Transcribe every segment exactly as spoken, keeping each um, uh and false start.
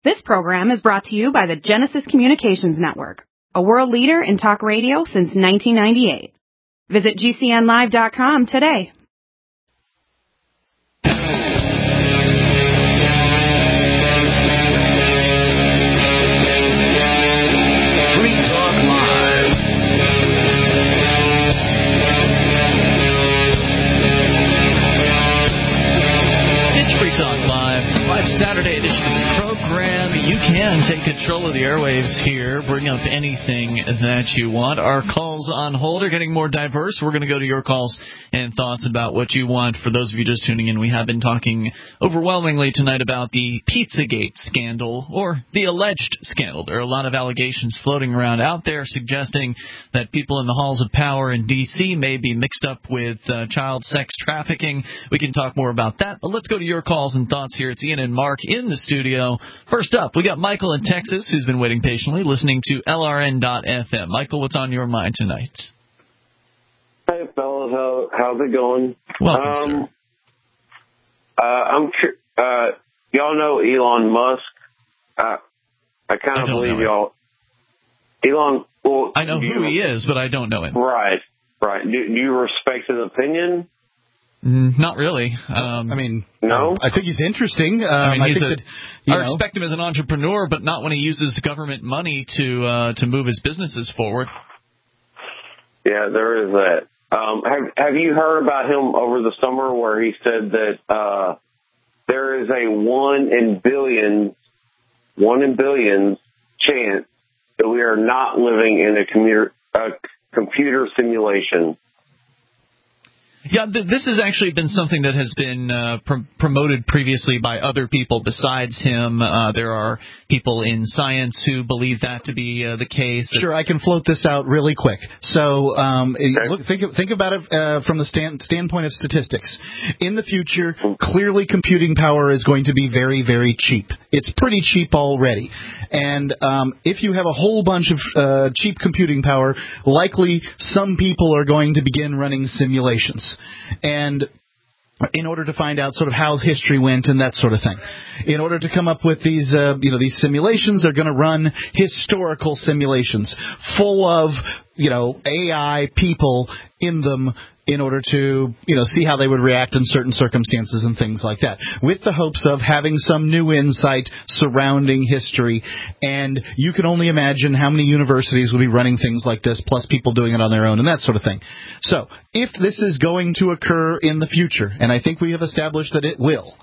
This program is brought to you by the Genesis Communications Network, a world leader in talk radio since nineteen ninety-eight. Visit G C N live dot com today. Free Talk Live. It's Free Talk Live, live Saturday edition of the program. You can take control of the airwaves here, bring up anything that you want. Our calls on hold are getting more diverse. We're going to go to your calls and thoughts about what you want. For those of you just tuning in, we have been talking overwhelmingly tonight about the Pizzagate scandal, or the alleged scandal. There are a lot of allegations floating around out there suggesting that people in the halls of power in D C may be mixed up with uh, child sex trafficking. We can talk more about that, but let's go to your calls and thoughts here. It's Ian and Mark in the studio. First up, we got Michael in Texas, who's been waiting patiently, listening to L R N dot F M. Michael, what's on your mind tonight? Hey, fellas, how, how's it going? Welcome, um, sir. Uh, I'm uh, y'all know Elon Musk. Uh, I kind I of don't believe know y'all. Elon. Well, I know who you, he is, but I don't know him. Right, right. Do, do you respect his opinion? Mm, not really. Um, I mean, no. I think he's interesting. Um, I mean, he's I think a, that, you I know, respect him as an entrepreneur, but not when he uses government money to uh, to move his businesses forward. Yeah, there is that. Um, have Have you heard about him over the summer, where he said that uh, there is a one in billions, one in billions chance that we are not living in a commuter, a computer simulation? Yeah, th- this has actually been something that has been uh, pr- promoted previously by other people besides him. Uh, there are people in science who believe that to be uh, the case. Sure, I can float this out really quick. So, um, Okay. look, think think about it uh, from the stand, standpoint of statistics. In the future, clearly computing power is going to be very, very cheap. It's pretty cheap already. And um, if you have a whole bunch of uh, cheap computing power, likely some people are going to begin running simulations. And in order to find out sort of how history went and that sort of thing. In order to come up with these, uh, you know, these simulations, they're going to run historical simulations full of, you know, A I people in them in order to, you know, see how they would react in certain circumstances and things like that, with the hopes of having some new insight surrounding history. And you can only imagine how many universities will be running things like this, plus people doing it on their own and that sort of thing. So if this is going to occur in the future, and I think we have established that it will,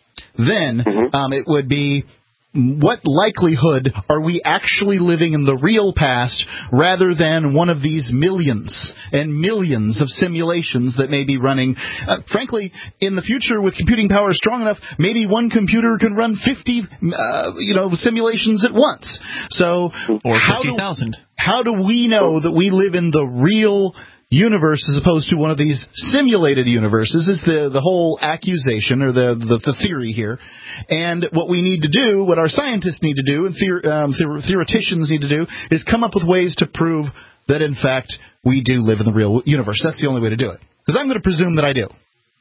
then Mm-hmm. um, it would be, what likelihood are we actually living in the real past rather than one of these millions and millions of simulations that may be running? Uh, frankly, in the future, with computing power strong enough, maybe one computer can run fifty, uh, you know, simulations at once. So, Or how fifty do, thousand. how do we know that we live in the real universe as opposed to one of these simulated universes is the, the whole accusation or the, the, the theory here. And what we need to do, what our scientists need to do and theor, um, theor, theoreticians need to do is come up with ways to prove that, in fact, we do live in the real universe. That's the only way to do it. Because I'm going to presume that I do.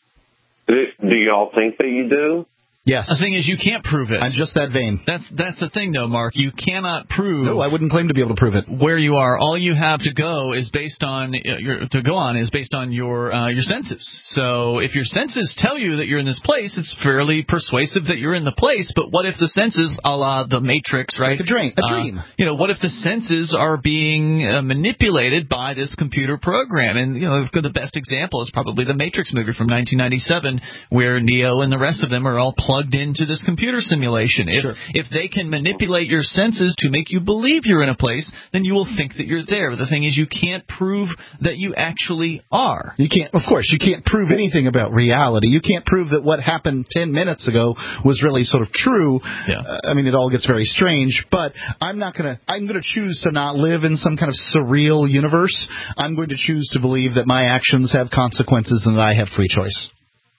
Do, do y'all think that you do? Yes. The thing is, you can't prove it. I'm just that vain. That's that's the thing, though, Mark. You cannot prove. No, I wouldn't claim to be able to prove it. Where you are. All you have to go is based on uh, your to go on is based on your uh, your senses. So if your senses tell you that you're in this place, it's fairly persuasive that you're in the place. But what if the senses, a la the Matrix, right? Like a dream. A Uh, dream. you know, what if the senses are being uh, manipulated by this computer program? And you know, the best example is probably the Matrix movie from nineteen ninety-seven, where Neo and the rest of them are all plugged into this computer simulation. If Sure. if they can manipulate your senses to make you believe you're in a place, then you will think that you're there. But the thing is, you can't prove that you actually are. You can't, of course, you can't prove anything about reality. You can't prove that what happened ten minutes ago was really sort of true. Yeah. Uh, I mean, it all gets very strange, but I'm not going to, I'm going to choose to not live in some kind of surreal universe. I'm going to choose to believe that my actions have consequences and that I have free choice.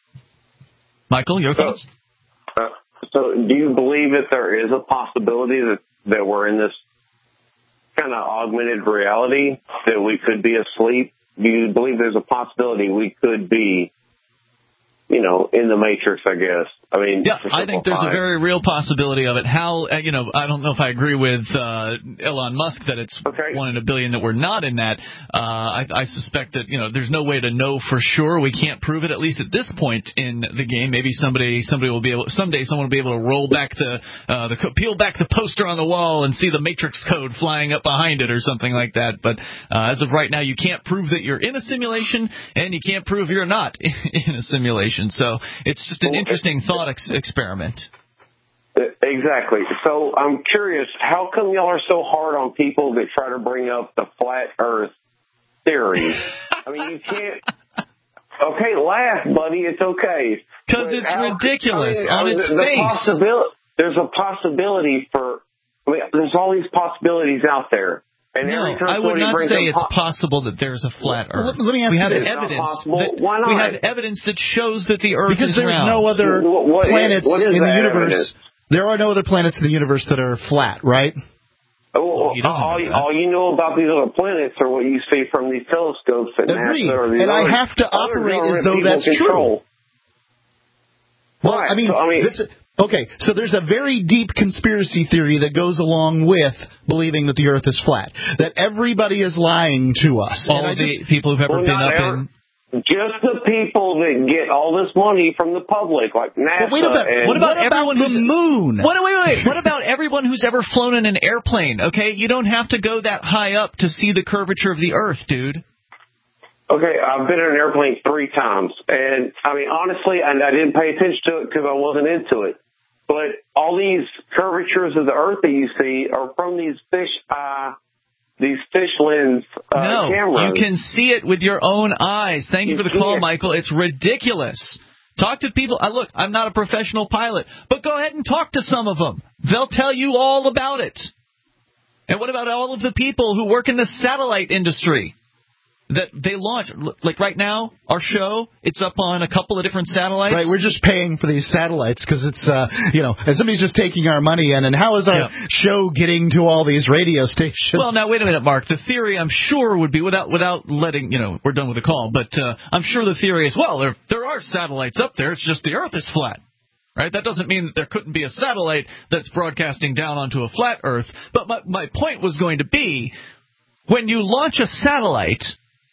Michael, your thoughts? Uh, so do you believe that there is a possibility that, that we're in this kind of augmented reality, that we could be asleep? Do you believe there's a possibility we could be you know, in the Matrix, I guess. I mean, yeah, I think there's a very real possibility of it. How, you know, I don't know if I agree with uh, Elon Musk that it's okay. one in a billion that we're not in that. Uh, I, I suspect that, you know, there's no way to know for sure. We can't prove it, at least at this point in the game. Maybe somebody somebody will be able, someday someone will be able to roll back the, uh, the peel back the poster on the wall and see the Matrix code flying up behind it or something like that. But uh, as of right now, you can't prove that you're in a simulation, and you can't prove you're not in a simulation. So it's just an interesting thought ex- experiment. Exactly. So I'm curious, how come y'all are so hard on people that try to bring up the flat Earth theory? I mean, you can't. Okay, laugh, buddy. It's okay. Because it's how, ridiculous I mean, on I mean, its the, face. The possibility, there's a possibility for. I mean, there's all these possibilities out there. And no, I would not say it's po- possible that there's a flat Earth. Let, let me ask we you have this. evidence. That, Why not? We have evidence that shows that the Earth because is round. Because there's no other what, what planets is, in the universe. Evidence? There are no other planets in the universe that are flat, right? Oh, well, all, all you know about these other planets are what you see from these telescopes at Agreed. NASA. Or these and other, I have to operate as though that's control. true. Well, right. I mean, so, I mean that's, okay, so there's a very deep conspiracy theory that goes along with believing that the Earth is flat, that everybody is lying to us. All of the just, people who've ever well, been up ever, in... Just the people that get all this money from the public, like NASA. But wait about, and what about what everyone about who's the moon? What, wait, wait, wait. What about everyone who's ever flown in an airplane, okay? You don't have to go that high up to see the curvature of the Earth, dude. Okay, I've been in an airplane three times. And, I mean, honestly, and I didn't pay attention to it because I wasn't into it. But all these curvatures of the Earth that you see are from these fish eye, these fish lens uh, no, cameras. You can see it with your own eyes. Thank you, you for the call, it. Michael. It's ridiculous. Talk to people. Uh, look, I'm not a professional pilot, but go ahead and talk to some of them. They'll tell you all about it. And what about all of the people who work in the satellite industry? That they launch, like right now, our show, it's up on a couple of different satellites. Right, we're just paying for these satellites because it's, uh, you know, and somebody's just taking our money in. And how is our yeah. show getting to all these radio stations? Well, now, wait a minute, Mark. The theory, I'm sure, would be, without without letting, you know, we're done with the call, but uh, I'm sure the theory is, well, there, there are satellites up there. It's just the Earth is flat. Right? That doesn't mean that there couldn't be a satellite that's broadcasting down onto a flat Earth. But my, my point was going to be, when you launch a satellite,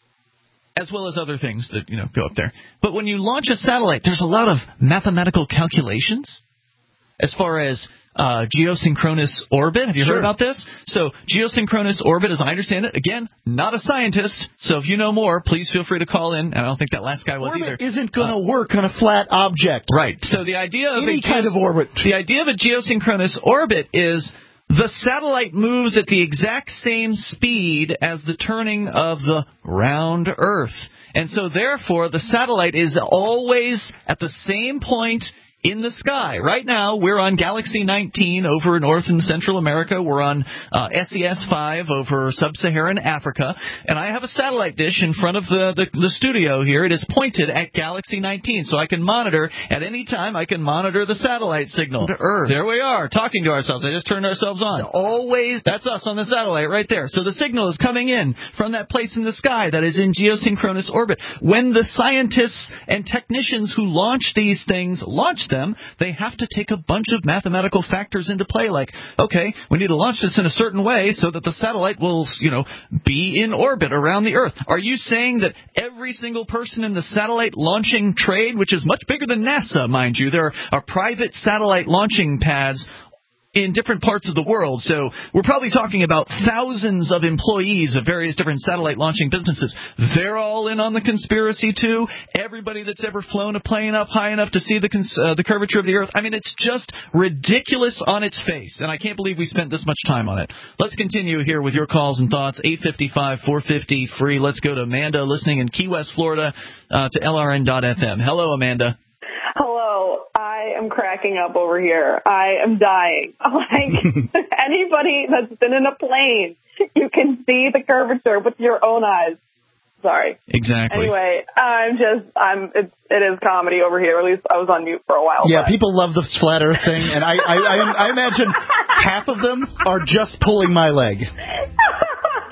as well as other things that, you know, go up there. But when you launch a satellite, there's a lot of mathematical calculations as far as uh, geosynchronous orbit. Have you sure. heard about this? So geosynchronous orbit, as I understand it, again, not a scientist, so if you know more, please feel free to call in. And I don't think that last guy was orbit either. Isn't going to uh, work on a flat object. Right. So the idea of Any a kind geos- of orbit. The idea of a geosynchronous orbit is the satellite moves at the exact same speed as the turning of the round Earth. And so, therefore, the satellite is always at the same point in the sky. Right now, we're on Galaxy nineteen over North and Central America. We're on uh, S E S five over Sub-Saharan Africa. And I have a satellite dish in front of the, the, the studio here. It is pointed at Galaxy nineteen, so I can monitor. At any time, I can monitor the satellite signal to Earth. There we are, talking to ourselves. I just turned ourselves on. Always, that's us on the satellite right there. So the signal is coming in from that place in the sky that is in geosynchronous orbit. When the scientists and technicians who launch these things launch them, they have to take a bunch of mathematical factors into play, like, okay, we need to launch this in a certain way so that the satellite will, you know, be in orbit around the Earth. Are you saying that every single person in the satellite launching trade, which is much bigger than NASA, mind you, there are private satellite launching pads in different parts of the world, so we're probably talking about thousands of employees of various different satellite launching businesses. They're all in on the conspiracy, too. Everybody that's ever flown a plane up high enough to see the cons- uh, the curvature of the Earth. I mean, it's just ridiculous on its face, and I can't believe we spent this much time on it. Let's continue here with your calls and thoughts. eight five five, four five zero, free. Let's go to Amanda listening in Key West, Florida, uh, to L R N dot F M. Hello, Amanda. Hello. I am cracking up over here. I am dying. Like, anybody that's been in a plane, you can see the curvature with your own eyes. Sorry. Exactly. Anyway, I'm just, I'm, it's, it is comedy over here. At least I was on mute for a while. Yeah, but. people love the flat Earth thing, and I, I, I, I imagine half of them are just pulling my leg.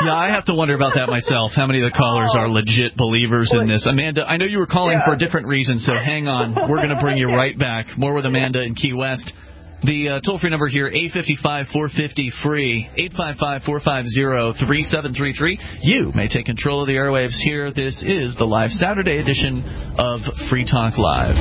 Yeah, I have to wonder about that myself. How many of the callers Oh. are legit believers in this? Amanda, I know you were calling Yeah. for a different reason, so hang on. We're going to bring you right back. More with Amanda in Key West. The uh, toll-free number here, eight five five, four five zero, free, eight five five, four five zero, three seven three three. You may take control of the airwaves here. This is the live Saturday edition of Free Talk Live.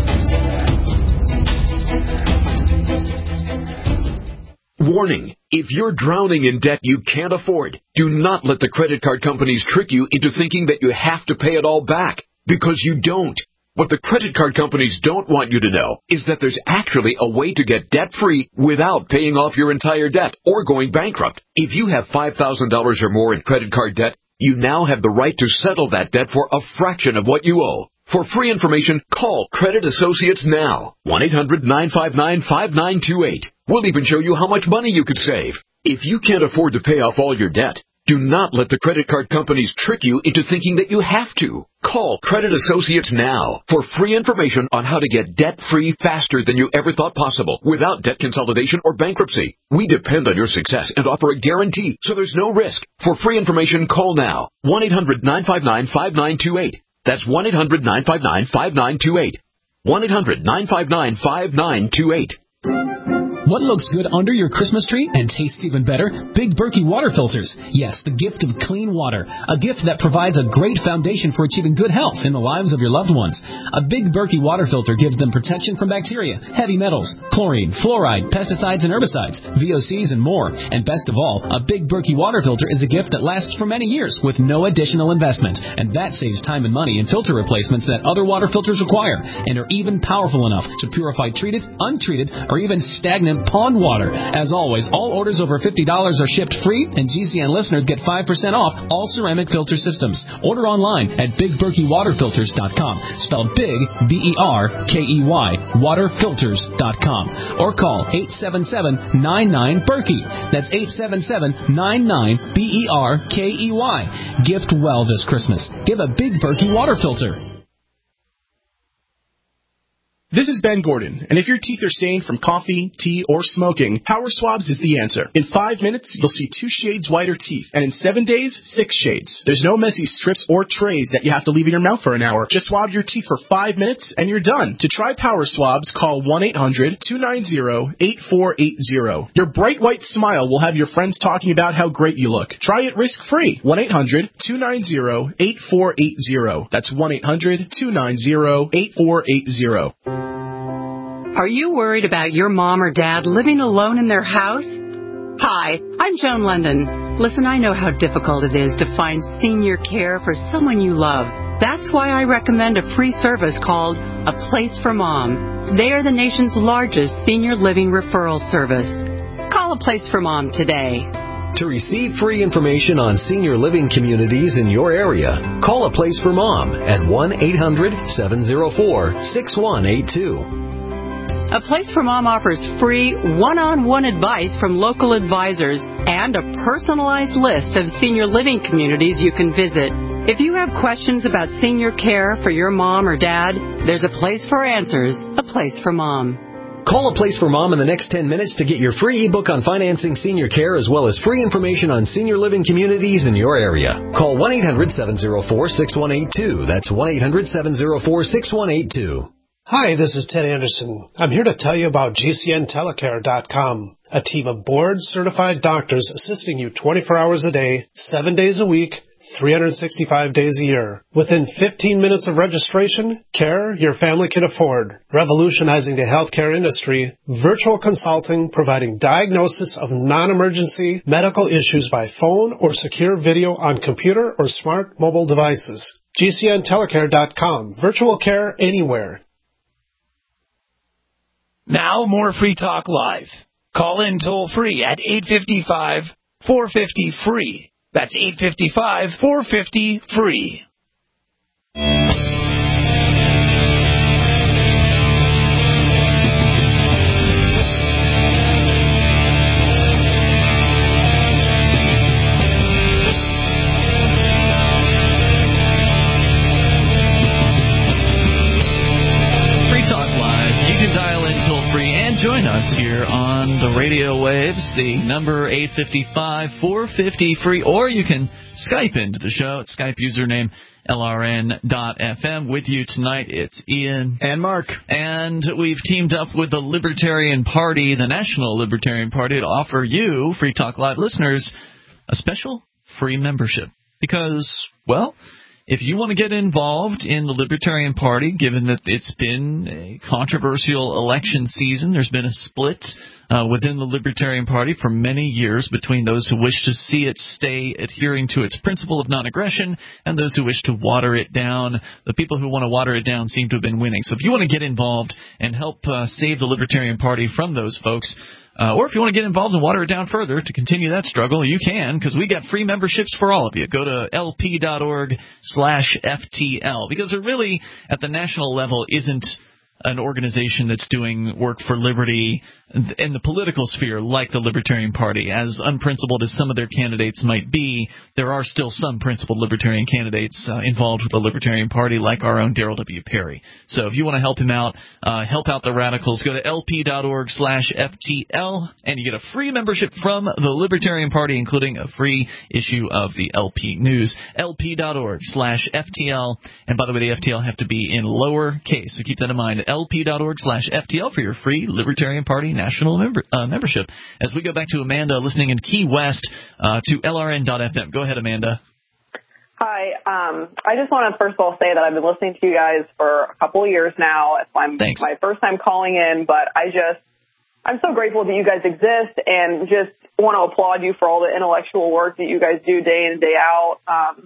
Warning. If you're drowning in debt you can't afford, do not let the credit card companies trick you into thinking that you have to pay it all back, because you don't. What the credit card companies don't want you to know is that there's actually a way to get debt-free without paying off your entire debt or going bankrupt. If you have five thousand dollars or more in credit card debt, you now have the right to settle that debt for a fraction of what you owe. For free information, call Credit Associates now. one eight hundred nine five nine five nine two eight. We'll even show you how much money you could save. If you can't afford to pay off all your debt, do not let the credit card companies trick you into thinking that you have to. Call Credit Associates now for free information on how to get debt-free faster than you ever thought possible without debt consolidation or bankruptcy. We depend on your success and offer a guarantee, so there's no risk. For free information, call now. one eight hundred nine five nine five nine two eight. That's one eight hundred nine five nine five nine two eight. one eight hundred nine five nine five nine two eight. What looks good under your Christmas tree and tastes even better? Big Berkey water filters. Yes, the gift of clean water. A gift that provides a great foundation for achieving good health in the lives of your loved ones. A Big Berkey water filter gives them protection from bacteria, heavy metals, chlorine, fluoride, pesticides and herbicides, V O Cs and more. And best of all, a Big Berkey water filter is a gift that lasts for many years with no additional investment. And that saves time and money in filter replacements that other water filters require, and are even powerful enough to purify treated, untreated, or even stagnant pond water. As always, all orders over fifty dollars are shipped free, and G C N listeners get five percent off all ceramic filter systems. Order online at big berkey water filters dot com, spelled big, B E R K E Y, water filters dot com, or call eight seven seven, nine nine, Berkey. That's eight seven seven, nine nine, B E R K E Y. Gift well this Christmas. Give a Big Berkey water filter. This is Ben Gordon, and if your teeth are stained from coffee, tea, or smoking, Power Swabs is the answer. In five minutes, you'll see two shades whiter teeth, and in seven days, six shades. There's no messy strips or trays that you have to leave in your mouth for an hour. Just swab your teeth for five minutes, and you're done. To try Power Swabs, call one eight hundred two nine zero eight four eight zero. Your bright white smile will have your friends talking about how great you look. Try it risk-free. one eight hundred two nine zero eight four eight zero. That's one eight hundred two nine zero eight four eight zero. Are you worried about your mom or dad living alone in their house? Hi, I'm Joan London. Listen, I know how difficult it is to find senior care for someone you love. That's why I recommend a free service called A Place for Mom. They are the nation's largest senior living referral service. Call A Place for Mom today. To receive free information on senior living communities in your area, call A Place for Mom at one eight hundred seven oh four six one eight two. A Place for Mom offers free one-on-one advice from local advisors and a personalized list of senior living communities you can visit. If you have questions about senior care for your mom or dad, there's a place for answers, A Place for Mom. Call A Place for Mom in the next ten minutes to get your free ebook on financing senior care, as well as free information on senior living communities in your area. Call one eight hundred seven oh four six one eight two. That's one eight hundred seven oh four six one eight two. Hi, this is Ted Anderson. I'm here to tell you about G C N telecare dot com, a team of board-certified doctors assisting you twenty-four hours a day, seven days a week, three hundred sixty-five days a year. Within fifteen minutes of registration, care your family can afford. Revolutionizing the healthcare industry, virtual consulting providing diagnosis of non-emergency medical issues by phone or secure video on computer or smart mobile devices. G C N telecare dot com, virtual care anywhere. Now more Free Talk Live. Call in toll free at eight five five, four five zero, free. That's eight five five, four five zero, free. Join us here on the radio waves. The number eight five five, four five zero, free, or you can Skype into the show at Skype username L R N dot F M. With you tonight, it's Ian. And Mark. And we've teamed up with the Libertarian Party, the National Libertarian Party, to offer you, Free Talk Live listeners, a special free membership. Because, well, if you want to get involved in the Libertarian Party, given that it's been a controversial election season, there's been a split uh, within the Libertarian Party for many years between those who wish to see it stay adhering to its principle of non-aggression and those who wish to water it down. The people who want to water it down seem to have been winning. So if you want to get involved and help uh, save the Libertarian Party from those folks, Uh, or if you want to get involved and water it down further to continue that struggle, you can, because we got free memberships for all of you. Go to lp.org slash FTL, because there really, at the national level, isn't an organization that's doing work for liberty in the political sphere like the Libertarian Party. As unprincipled as some of their candidates might be, there are still some principled Libertarian candidates uh, involved with the Libertarian Party, like our own Darrell W. Perry. So if you want to help him out, uh, help out the radicals, go to lp.org slash FTL, and you get a free membership from the Libertarian Party, including a free issue of the L P News. lp.org slash FTL. And by the way, the F T L have to be in lower case, so keep that in mind. lp.org slash FTL for your free Libertarian Party national member, uh, membership. As we go back to Amanda listening in Key West uh, to L R N dot F M. Go ahead, Amanda. Hi. Um, I just want to first of all say that I've been listening to you guys for a couple of years now. It's my, my first time calling in, but I just, I'm so grateful that you guys exist and just want to applaud you for all the intellectual work that you guys do day in and day out. Um,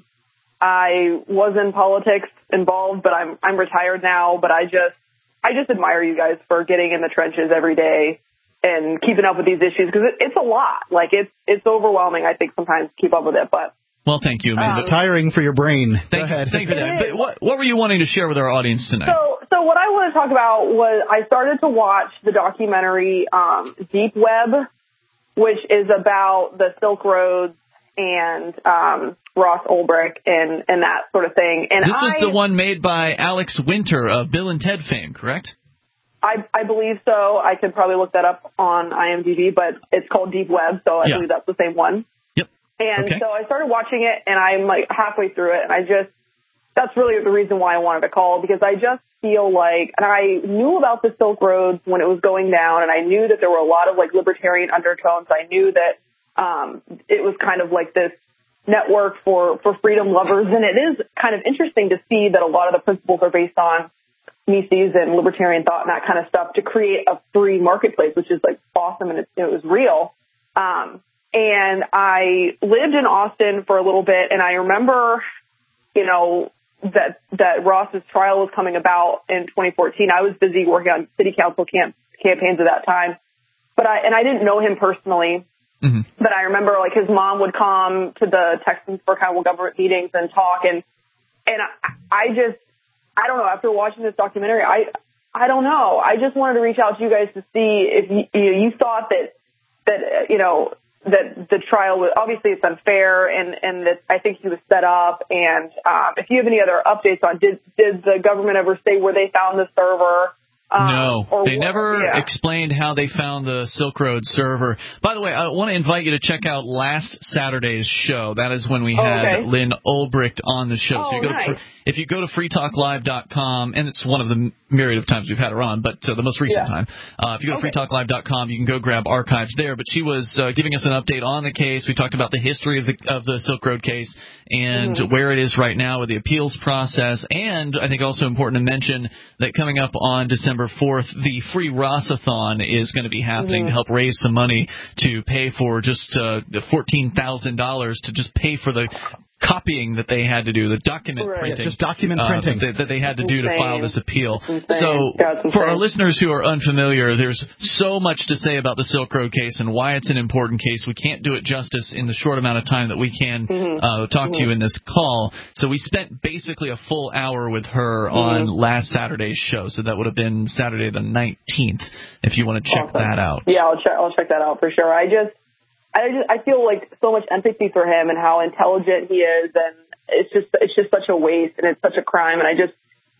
I was in politics involved, but I'm I'm retired now, but I just, I just admire you guys for getting in the trenches every day and keeping up with these issues, because it, it's a lot. Like, it's it's overwhelming, I think, sometimes to keep up with it. But well, thank you, Amanda. Um, tiring for your brain. Thank, Go ahead. Thank you for that. But what, what were you wanting to share with our audience tonight? So, so what I want to talk about was I started to watch the documentary um, Deep Web, which is about the Silk Roads and um, Ross Ulbricht and, and that sort of thing. And this I, was the one made by Alex Winter of Bill and Ted fame, correct? I, I believe so. I could probably look that up on I M D B, but it's called Deep Web, so I yeah. believe that's the same one. Yep. And okay. so I started watching it, and I'm like halfway through it, and I just, that's really the reason why I wanted to call, because I just feel like, and I knew about the Silk Roads when it was going down, and I knew that there were a lot of like libertarian undertones. I knew that Um, it was kind of like this network for, for freedom lovers. And it is kind of interesting to see that a lot of the principles are based on Mises and libertarian thought and that kind of stuff to create a free marketplace, which is like awesome. And it, it was real. Um, and I lived in Austin for a little bit, and I remember, you know, that, that Ross's trial was coming about in twenty fourteen. I was busy working on city council camp, campaigns at that time, but I, and I didn't know him personally. Mm-hmm. But I remember, like, his mom would come to the Texans for kind of government meetings and talk, and and I, I just, I don't know, after watching this documentary, I I don't know. I just wanted to reach out to you guys to see if you, you, know, you thought that, that uh, you know, that the trial was, obviously it's unfair, and, and that I think he was set up, and um, if you have any other updates on, did, did the government ever say where they found the server? Um, no, they what, never yeah. explained how they found the Silk Road server. By the way, I want to invite you to check out last Saturday's show. That is when we oh, had okay. Lynn Ulbricht on the show. Oh, so you go nice. to, if you go to free talk live dot com, and it's one of the myriad of times we've had her on, but uh, the most recent yeah. time. Uh, if you go to okay. free talk live dot com, you can go grab archives there. But she was uh, giving us an update on the case. We talked about the history of the of the Silk Road case and mm-hmm. where it is right now with the appeals process. And I think also important to mention that coming up on December fourth, the free Rossathon is going to be happening mm-hmm. to help raise some money to pay for just uh, fourteen thousand dollars to just pay for the copying that they had to do, the document right. printing. Yeah, just document uh, printing. That, that they had to do to file this appeal. So for our listeners who are unfamiliar, there's so much to say about the Silk Road case and why it's an important case. We can't do it justice in the short amount of time that we can mm-hmm. uh, talk mm-hmm. to you in this call. So we spent basically a full hour with her mm-hmm. on last Saturday's show. So that would have been Saturday the nineteenth, if you want to check awesome. that out. Yeah, I'll check, I'll check that out for sure. I just, I just, I feel like so much empathy for him and how intelligent he is, and it's just, it's just such a waste and it's such a crime. And I just,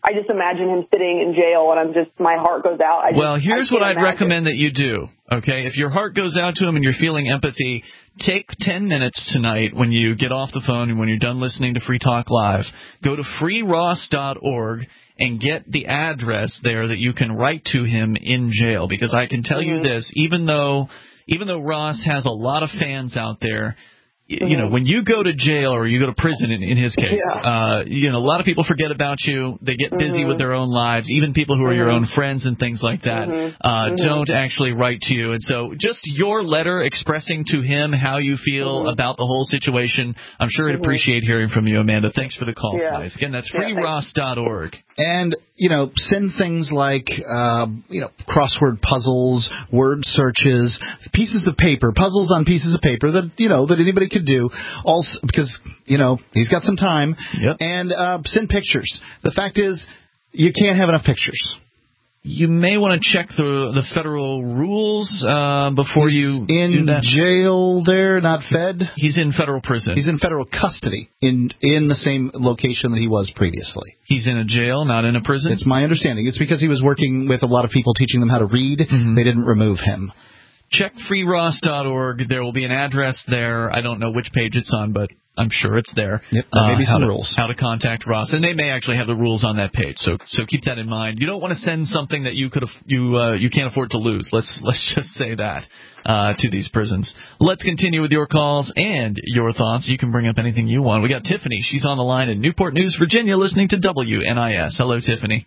I just imagine him sitting in jail, and I'm just my heart goes out. I just, well, here's I what I'd imagine. recommend that you do. Okay, if your heart goes out to him and you're feeling empathy, take ten minutes tonight when you get off the phone and when you're done listening to Free Talk Live. Go to free ross dot org and get the address there that you can write to him in jail. Because I can tell mm-hmm. you this, even though even though Ross has a lot of fans out there, Mm-hmm. you know, when you go to jail or you go to prison, in, in his case, yeah. uh, you know, a lot of people forget about you. They get busy mm-hmm. with their own lives. Even people who are mm-hmm. your own friends and things like that mm-hmm. Uh, mm-hmm. don't actually write to you. And so just your letter expressing to him how you feel mm-hmm. about the whole situation, I'm sure he'd mm-hmm. appreciate hearing from you, Amanda. Thanks for the call, yeah. guys. Again, that's free ross dot org. And, you know, send things like, uh, you know, crossword puzzles, word searches, pieces of paper, puzzles on pieces of paper that, you know, that anybody could do, also because, you know, he's got some time. Yep. And uh, send pictures. The fact is, you can't have enough pictures. You may want to check the the federal rules uh, before he's you in do that. Jail there, not fed. He's in federal prison. He's in federal custody in in the same location that he was previously. He's in a jail, not in a prison? It's my understanding. It's because he was working with a lot of people teaching them how to read. Mm-hmm. They didn't remove him. Check free ross dot org. There will be an address there. I don't know which page it's on, but I'm sure it's there. Yep, there may be uh, some how rules. To, how to contact Ross, and they may actually have the rules on that page. So, so keep that in mind. You don't want to send something that you could you uh, you can't afford to lose. Let's let's just say that uh, to these prisons. Let's continue with your calls and your thoughts. You can bring up anything you want. We got Tiffany. She's on the line in Newport News, Virginia, listening to W N I S. Hello, Tiffany.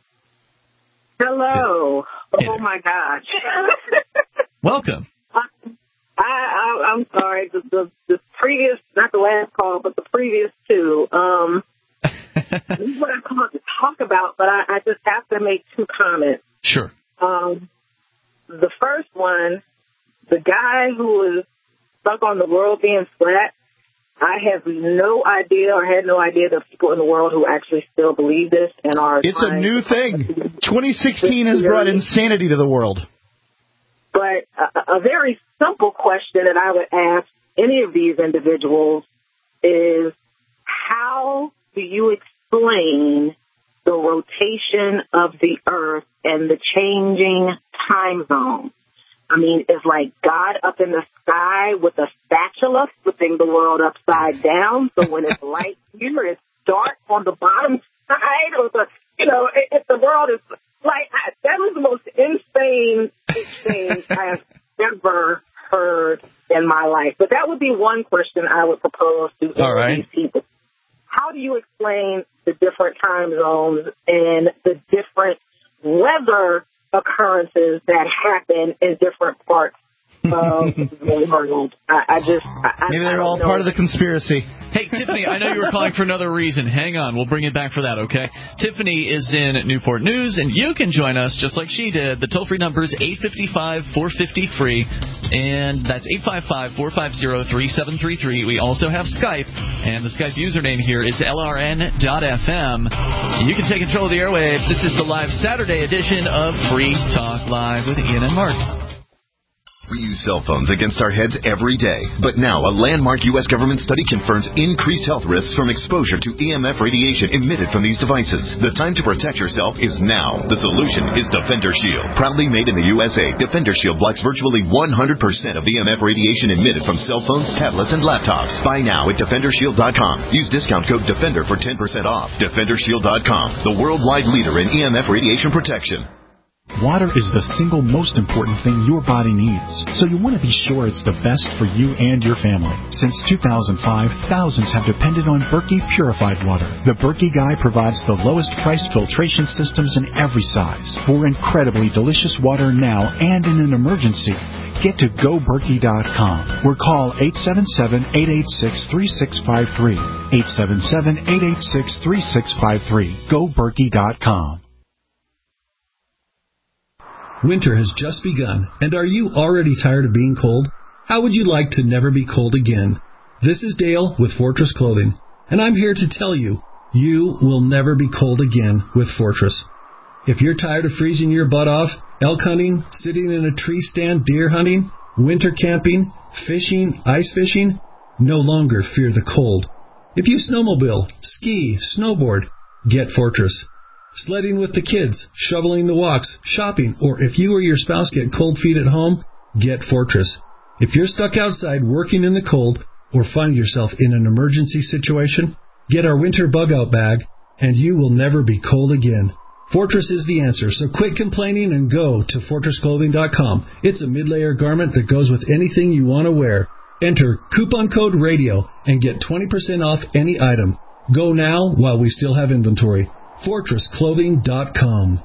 Hello. Hey oh there. my gosh. Welcome. I, I, I'm sorry. The, the, the previous, not the last call, but the previous two. Um, this is what I called to talk about, but I, I just have to make two comments. Sure. Um, the first one, the guy who was stuck on the world being flat, I have no idea or had no idea the people in the world who actually still believe this and are. It's a new thing. twenty sixteen has brought insanity to the world. But a, a very simple question that I would ask any of these individuals is, how do you explain the rotation of the Earth and the changing time zone? I mean, is like God up in the sky with a spatula flipping the world upside down, so when it's light here, it's dark on the bottom side, or the, you know, if the world is like, I, that was the most insane thing I have ever heard in my life. But that would be one question I would propose to All right. these people. How do you explain the different time zones and the different weather occurrences that happen in different parts of the world? I, I just... I, Maybe they're I all know. part of the conspiracy. Hey, Tiffany, I know you were calling for another reason. Hang on. We'll bring it back for that, okay? Tiffany is in Newport News, and you can join us just like she did. The toll-free number is eight five five, four five zero, free, and that's eight five five, four five zero, three seven three three. We also have Skype, and the Skype username here is L R N dot F M. You can take control of the airwaves. This is the live Saturday edition of Free Talk Live with Ian and Mark. We use cell phones against our heads every day. But now, a landmark U S government study confirms increased health risks from exposure to E M F radiation emitted from these devices. The time to protect yourself is now. The solution is Defender Shield. Proudly made in the U S A, Defender Shield blocks virtually one hundred percent of E M F radiation emitted from cell phones, tablets, and laptops. Buy now at Defender Shield dot com. Use discount code DEFENDER for ten percent off. Defender Shield dot com, the worldwide leader in E M F radiation protection. Water is the single most important thing your body needs, so you want to be sure it's the best for you and your family. Since two thousand five, thousands have depended on Berkey Purified Water. The Berkey Guy provides the lowest priced filtration systems in every size for incredibly delicious water now and in an emergency. Get to go berkey dot com or call eight seven seven, eight eight six, three six five three. eight seven seven, eight eight six, three six five three. go berkey dot com. Winter has just begun, and are you already tired of being cold? How would you like to never be cold again? This is Dale with Fortress Clothing, and I'm here to tell you, you will never be cold again with Fortress. If you're tired of freezing your butt off, elk hunting, sitting in a tree stand, deer hunting, winter camping, fishing, ice fishing, no longer fear the cold. If you snowmobile, ski, snowboard, get Fortress. sledding with the kids, shoveling the walks, shopping, or if you or your spouse get cold feet at home, get Fortress. If you're stuck outside working in the cold or find yourself in an emergency situation, get our winter bug-out bag, and you will never be cold again. Fortress is the answer, so quit complaining and go to fortress clothing dot com. It's a mid-layer garment that goes with anything you want to wear. Enter coupon code RADIO and get twenty percent off any item. Go now while we still have inventory. fortress clothing dot com.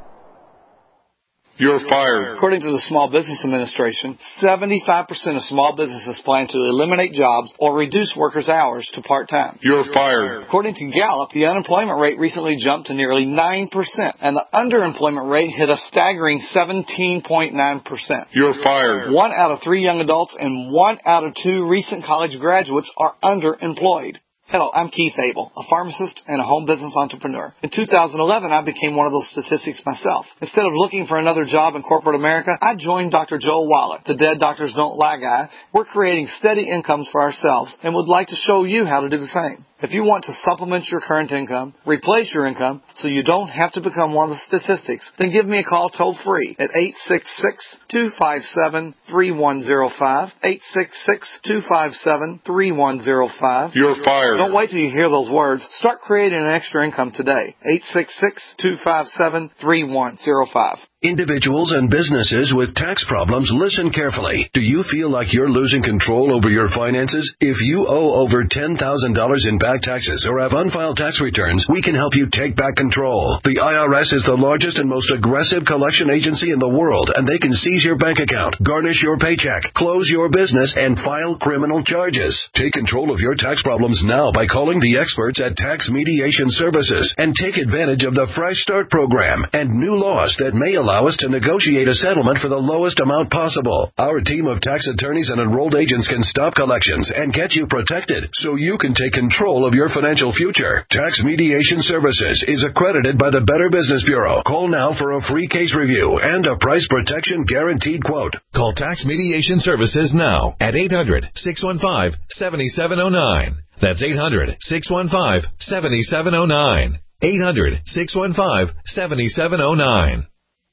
You're fired. According to the Small Business Administration, seventy-five percent of small businesses plan to eliminate jobs or reduce workers' hours to part-time. You're fired. According to Gallup, the unemployment rate recently jumped to nearly nine percent, and the underemployment rate hit a staggering seventeen point nine percent. You're fired. One out of three young adults and one out of two recent college graduates are underemployed. Hello, I'm Keith Abel, a pharmacist and a home business entrepreneur. In two thousand eleven, I became one of those statistics myself. Instead of looking for another job in corporate America, I joined Doctor Joel Wallach, the Dead Doctors Don't Lie guy. We're creating steady incomes for ourselves and would like to show you how to do the same. If you want to supplement your current income, replace your income, so you don't have to become one of the statistics, then give me a call toll-free at eight six six, two five seven, three one zero five, eight six six, two five seven, three one zero five. You're fired. Don't wait till you hear those words. Start creating an extra income today. eight six six, two five seven, three one zero five. Individuals and businesses with tax problems, listen carefully. Do you feel like you're losing control over your finances? If you owe over ten thousand dollars in back taxes or have unfiled tax returns, we can help you take back control. The I R S is the largest and most aggressive collection agency in the world, and they can seize your bank account, garnish your paycheck, close your business, and file criminal charges. Take control of your tax problems now by calling the experts at Tax Mediation Services and take advantage of the Fresh Start program and new laws that may allow us to negotiate a settlement for the lowest amount possible. Our team of tax attorneys and enrolled agents can stop collections and get you protected so you can take control of your financial future. Tax Mediation Services is accredited by the Better Business Bureau. Call now for a free case review and a price protection guaranteed quote. Call Tax Mediation Services now at eight hundred, six one five, seven seven zero nine. That's eight hundred, six one five, seven seven zero nine. eight hundred, six one five, seven seven zero nine.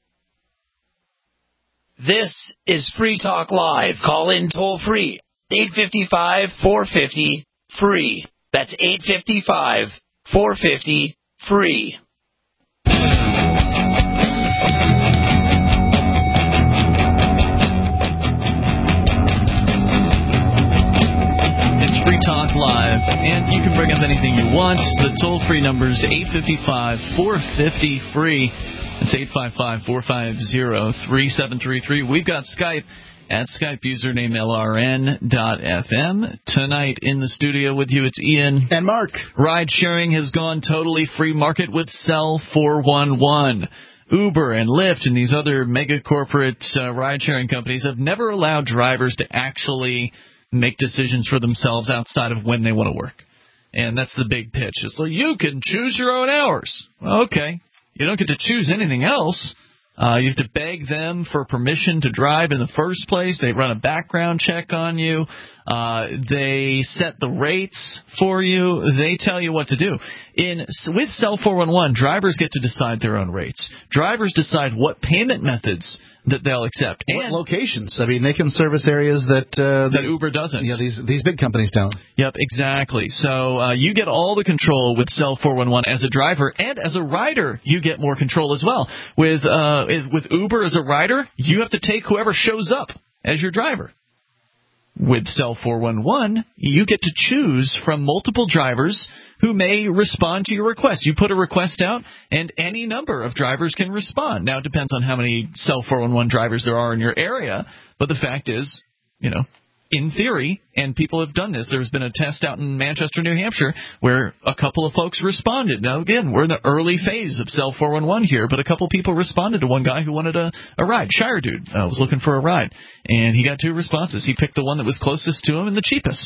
This is Free Talk Live. Call in toll free. eight five five, four five zero, free. That's eight five five, four five zero, free. It's Free Talk Live, and you can bring up anything you want. The toll-free number is eight five five, four five zero, free. It's eight five five, four five zero, three seven three three. We've got Skype at Skype username L R N dot F M. Tonight in the studio with you, it's Ian. And Mark. Ride sharing has gone totally free market with Cell four one one. Uber and Lyft and these other mega corporate uh, ride sharing companies have never allowed drivers to actually make decisions for themselves outside of when they want to work. And that's the big pitch. It's like, you can choose your own hours. Well, okay. You don't get to choose anything else. Uh, you have to beg them for permission to drive in the first place. They run a background check on you. Uh, they set the rates for you. They tell you what to do. In with Cell four one one, drivers get to decide their own rates. Drivers decide what payment methods that they'll accept. What and locations? I mean, they can service areas that uh, that these, Uber doesn't. Yeah, these these big companies don't. Yep, exactly. So uh, you get all the control with Cell four one one as a driver, and as a rider, you get more control as well. With uh, with Uber as a rider, you have to take whoever shows up as your driver. With Cell four one one, you get to choose from multiple drivers who may respond to your request. You put a request out, and any number of drivers can respond. Now, it depends on how many Cell four one one drivers there are in your area, but the fact is, you know, in theory, and people have done this, there's been a test out in Manchester, New Hampshire, where a couple of folks responded. Now, again, we're in the early phase of Cell four one one here, but a couple people responded to one guy who wanted a, a ride. Shire dude uh, was looking for a ride, and he got two responses. He picked the one that was closest to him and the cheapest.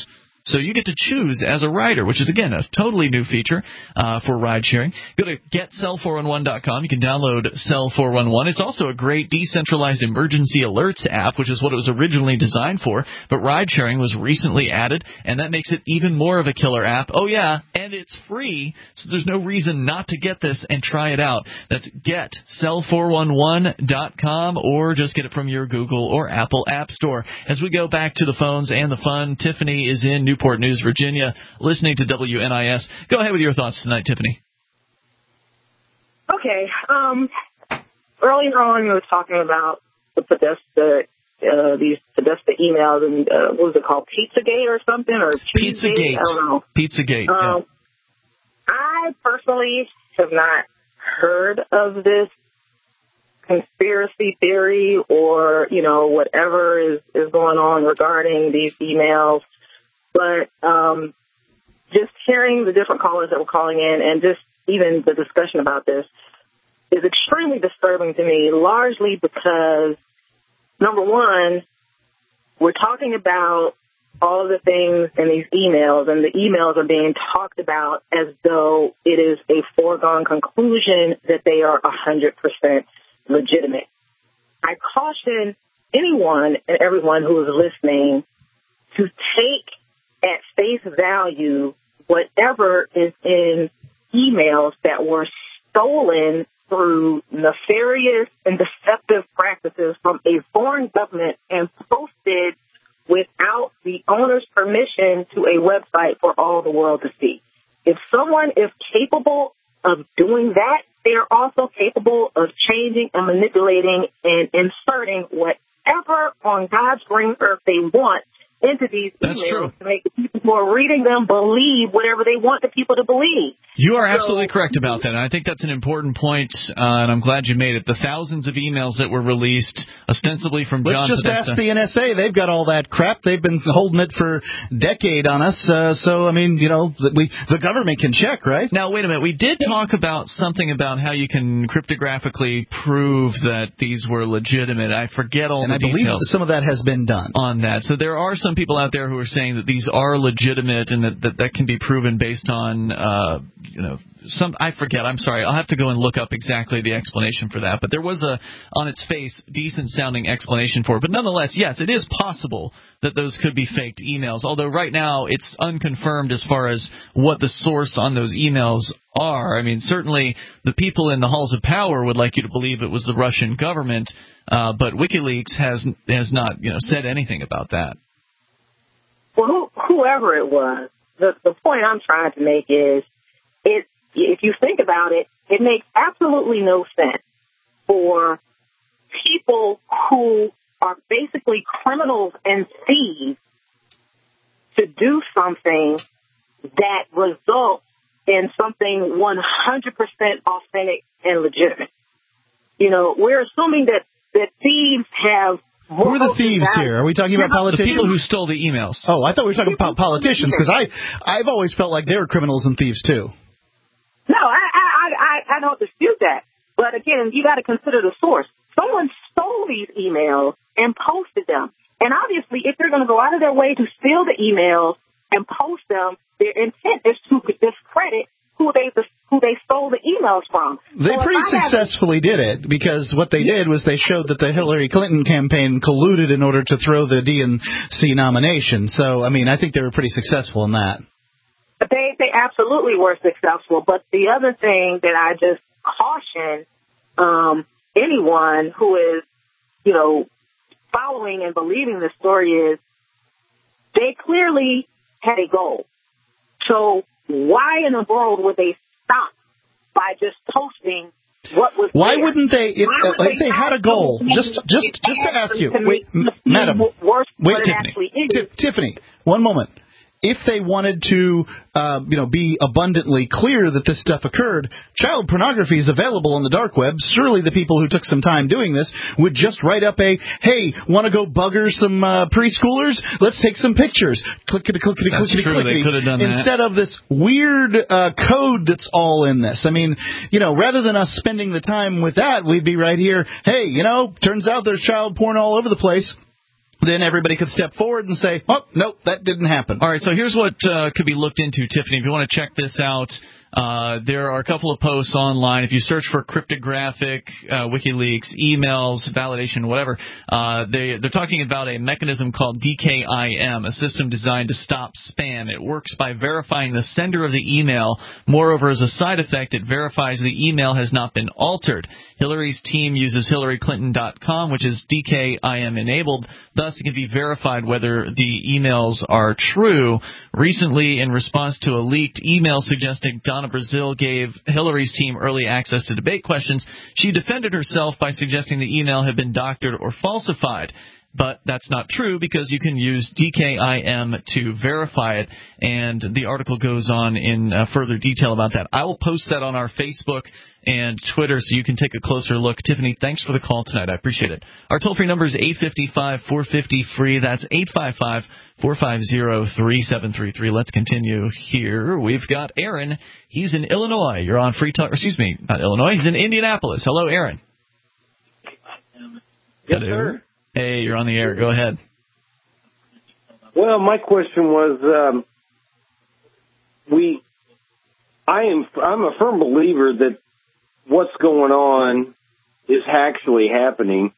So you get to choose as a rider, which is, again, a totally new feature uh, for ride-sharing. Go to get cell four one one dot com. You can download Cell four one one. It's also a great decentralized emergency alerts app, which is what it was originally designed for. But ride-sharing was recently added, and that makes it even more of a killer app. Oh, yeah, and it's free, so there's no reason not to get this and try it out. That's get cell four one one dot com, or just get it from your Google or Apple App Store. As we go back to the phones and the fun, Tiffany is in Newport News, Virginia, listening to W N I S. Go ahead with your thoughts tonight, Tiffany. Okay. Um, earlier on, we were talking about the Podesta, uh, these Podesta emails, and uh, what was it called, Pizzagate or something, or Pizzagate? I don't know. Pizzagate. Um, yeah. I personally have not heard of this conspiracy theory or, you know, whatever is, is going on regarding these emails. But um, just hearing the different callers that were calling in and just even the discussion about this is extremely disturbing to me, largely because, number one, we're talking about all of the things in these emails, and the emails are being talked about as though it is a foregone conclusion that they are one hundred percent legitimate. I caution anyone and everyone who is listening to take at face value whatever is in emails that were stolen through nefarious and deceptive practices from a foreign government and posted without the owner's permission to a website for all the world to see. If someone is capable of doing that, they are also capable of changing and manipulating and inserting whatever on God's green earth they want into these That's emails true. to make the people who are reading them believe whatever they want the people to believe. You are absolutely correct about that, and I think that's an important point, uh, and I'm glad you made it. The thousands of emails that were released, ostensibly from Let's John just Podesta. ask the N S A. They've got all that crap. They've been holding it for a decade on us. Uh, so, I mean, you know, we the government can check, right? Now, wait a minute. We did talk about something about how you can cryptographically prove that these were legitimate. I forget all and the I believe details. some of that has been done. On that. So there are some people out there who are saying that these are legitimate and that that, that can be proven based on, uh, you know, some, I forget, I'm sorry, I'll have to go and look up exactly the explanation for that, but there was a, on its face, decent-sounding explanation for it. But nonetheless, yes, it is possible that those could be faked emails, although right now it's unconfirmed as far as what the source on those emails are. I mean, certainly the people in the halls of power would like you to believe it was the Russian government, uh, but WikiLeaks has has not, you know, said anything about that. Well, who, whoever it was, the, the point I'm trying to make is, it, if you think about it, it makes absolutely no sense for people who are basically criminals and thieves to do something that results in something one hundred percent authentic and legitimate. You know, we're assuming that, that thieves have... Who are the thieves here? Are we talking about politicians? The people who stole the emails. Oh, I thought we were talking about politicians, because I, I've always felt like they were criminals and thieves, too. No, I, I, I, I don't dispute that. But again, you got to consider the source. Someone stole these emails and posted them. And obviously, if they're going to go out of their way to steal the emails and post them, their intent is to discredit who they who they stole the emails from. They so pretty successfully did it, because what they did was they showed that the Hillary Clinton campaign colluded in order to throw the D N C nomination. So, I mean, I think they were pretty successful in that. They they absolutely were successful. But the other thing that I just caution um, anyone who is, you know, following and believing the story is they clearly had a goal. So why in the world would they stop by just posting what was Why there? wouldn't they, if, Why would uh, if they, they had a goal, just just just to ask you, wait, madam, wait, Tiffany, T- Tiffany, one moment. If they wanted to, uh, you know, be abundantly clear that this stuff occurred, child pornography is available on the dark web. Surely the people who took some time doing this would just write up a, hey, want to go bugger some uh, preschoolers? Let's take some pictures. Clickety, clickety, That's clickety, true. clickety. They could have done Instead that. of this weird uh, code that's all in this. I mean, you know, rather than us spending the time with that, we'd be right here, hey, you know, turns out there's child porn all over the place. then everybody could step forward and say, oh, nope, that didn't happen. All right, so here's what uh, could be looked into, Tiffany. If you want to check this out, uh, there are a couple of posts online. If you search for cryptographic, uh, WikiLeaks, emails, validation, whatever, uh, they, they're talking about a mechanism called D K I M, a system designed to stop spam. It works by verifying the sender of the email. Moreover, as a side effect, it verifies the email has not been altered. Hillary's team uses Hillary Clinton dot com, which is D K I M enabled. Thus, it can be verified whether the emails are true. Recently, in response to a leaked email suggesting Donna Brazile gave Hillary's team early access to debate questions, she defended herself by suggesting the email had been doctored or falsified. But that's not true because you can use D K I M to verify it, and the article goes on in uh, further detail about that. I will post that on our Facebook and Twitter so you can take a closer look. Tiffany, thanks for the call tonight. I appreciate it. Our toll-free number is eight five five, four five zero, free. That's eight five five, four five zero, three seven three three. Let's continue here. We've got Aaron. He's in Illinois. You're on Free Talk. Excuse me, not Illinois. He's in Indianapolis. Hello, Aaron. Yes, Hello. sir. Hey, you're on the air. Go ahead. Well, my question was, um, we, I am, I'm a firm believer that what's going on is actually happening,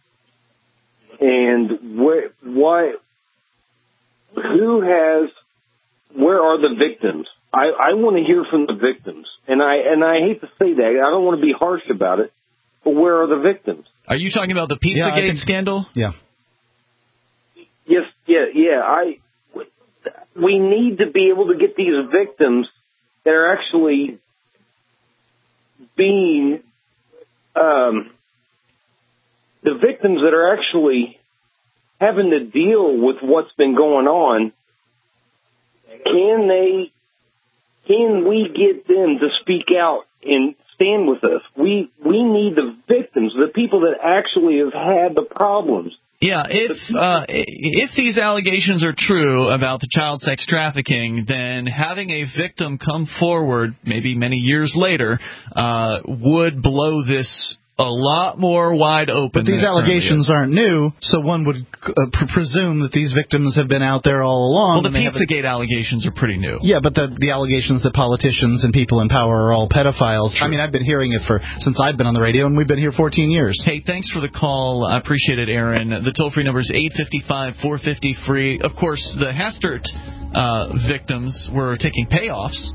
and where, why, who has, where are the victims? I, I want to hear from the victims, and I, and I hate to say that. I don't want to be harsh about it, but where are the victims? Are you talking about the Pizzagate yeah, think, scandal? Yeah. Yes, yeah, yeah. I, we need to be able to get these victims that are actually being, um, the victims that are actually having to deal with what's been going on. Can they, can we get them to speak out and stand with us? We we need the victims, the people that actually have had the problems. Yeah, if uh, if these allegations are true about the child sex trafficking, then having a victim come forward, maybe many years later, uh, would blow this a lot more wide open. But these allegations aren't new, so one would uh, pr- presume that these victims have been out there all along. Well, the Pizzagate allegations are pretty new. Yeah, but the the allegations that politicians and people in power are all pedophiles. Sure. I mean, I've been hearing it for since I've been on the radio, and we've been here fourteen years. Hey, thanks for the call. I appreciate it, Aaron. The toll-free number is eight five five, four five zero, free. Of course, the Hastert uh, victims were taking payoffs.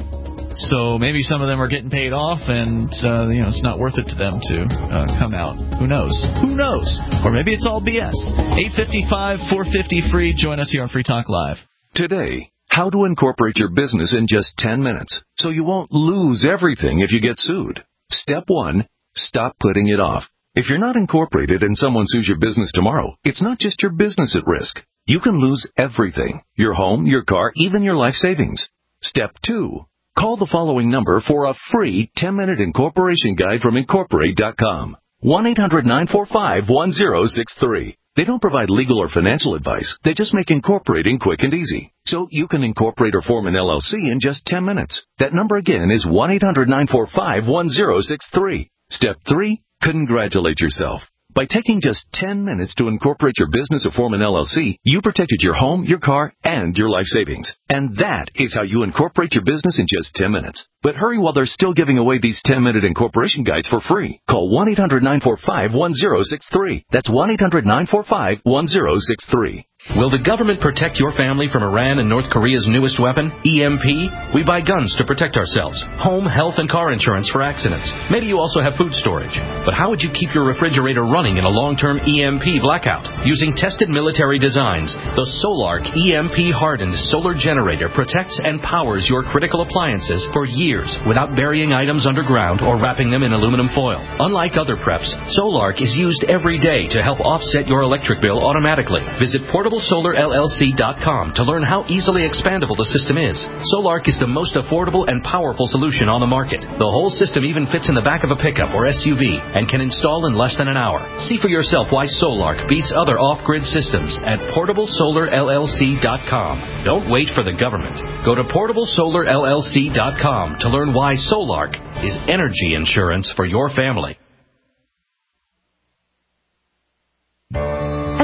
So maybe some of them are getting paid off, and uh, you know it's not worth it to them to uh, come out. Who knows? Who knows? Or maybe it's all B S. eight five five, four five zero, free. Join us here on Free Talk Live. Today, how to incorporate your business in just ten minutes so you won't lose everything if you get sued. Step one, stop putting it off. If you're not incorporated and someone sues your business tomorrow, it's not just your business at risk. You can lose everything: your home, your car, even your life savings. Step two, call the following number for a free ten-minute incorporation guide from Incorporate dot com. one eight hundred nine four five one zero six three. They don't provide legal or financial advice. They just make incorporating quick and easy. So you can incorporate or form an L L C in just ten minutes. That number again is one eight hundred nine four five one zero six three. Step three, congratulate yourself. By taking just ten minutes to incorporate your business or form an L L C, you protected your home, your car, and your life savings. And that is how you incorporate your business in just ten minutes. But hurry while they're still giving away these ten-minute incorporation guides for free. Call one eight hundred nine four five one zero six three. That's one eight hundred nine four five one zero six three. Will the government protect your family from Iran and North Korea's newest weapon, E M P? We buy guns to protect ourselves, home, health, and car insurance for accidents. Maybe you also have food storage. But how would you keep your refrigerator running in a long-term E M P blackout? Using tested military designs, the Solark E M P-hardened solar generator protects and powers your critical appliances for years without burying items underground or wrapping them in aluminum foil. Unlike other preps, Solark is used every day to help offset your electric bill automatically. Visit portable solar L L C dot com to learn how easily expandable the system is. Solark is the most affordable and powerful solution on the market. The whole system even fits in the back of a pickup or S U V and can install in less than an hour. See for yourself why Solark beats other off-grid systems at portable solar L L C dot com. Don't wait for the government. Go to portable solar L L C dot com to learn why Solark is energy insurance for your family. As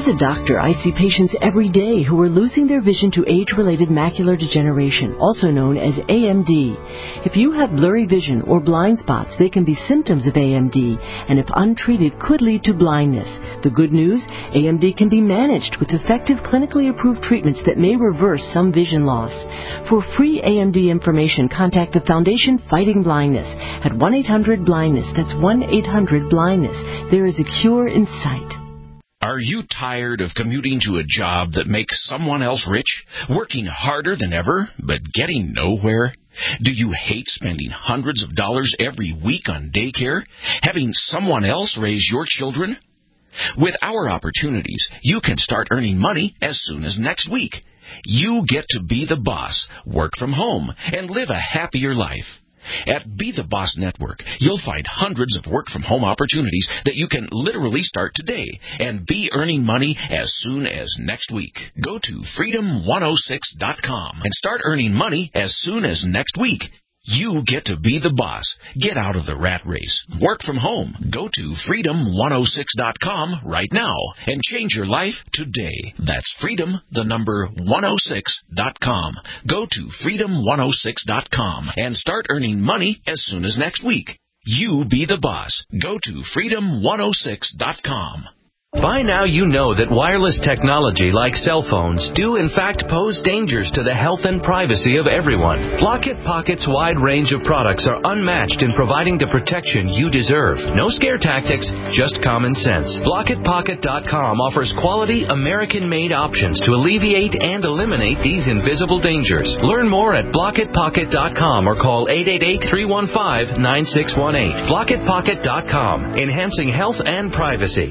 As a doctor, I see patients every day who are losing their vision to age-related macular degeneration, also known as A M D. If you have blurry vision or blind spots, they can be symptoms of A M D, and if untreated, could lead to blindness. The good news, A M D can be managed with effective clinically approved treatments that may reverse some vision loss. For free A M D information, contact the Foundation Fighting Blindness at one eight hundred blindness. That's one eight hundred blindness. There is a cure in sight. Are you tired of commuting to a job that makes someone else rich, working harder than ever, but getting nowhere? Do you hate spending hundreds of dollars every week on daycare, having someone else raise your children? With our opportunities, you can start earning money as soon as next week. You get to be the boss, work from home, and live a happier life. At Be the Boss Network, you'll find hundreds of work-from-home opportunities that you can literally start today and be earning money as soon as next week. Go to freedom one oh six dot com and start earning money as soon as next week. You get to be the boss. Get out of the rat race. Work from home. Go to freedom one oh six dot com right now and change your life today. That's freedom, the number one oh six dot com. Go to freedom one oh six dot com and start earning money as soon as next week. You be the boss. Go to freedom one oh six dot com. By now you know that wireless technology like cell phones do in fact pose dangers to the health and privacy of everyone. Blockit Pocket's wide range of products are unmatched in providing the protection you deserve. No scare tactics, just common sense. Blockit Pocket dot com offers quality American-made options to alleviate and eliminate these invisible dangers. Learn more at Blockit Pocket dot com or call eight eight eight, three one five, nine six one eight. Blockit Pocket dot com, enhancing health and privacy.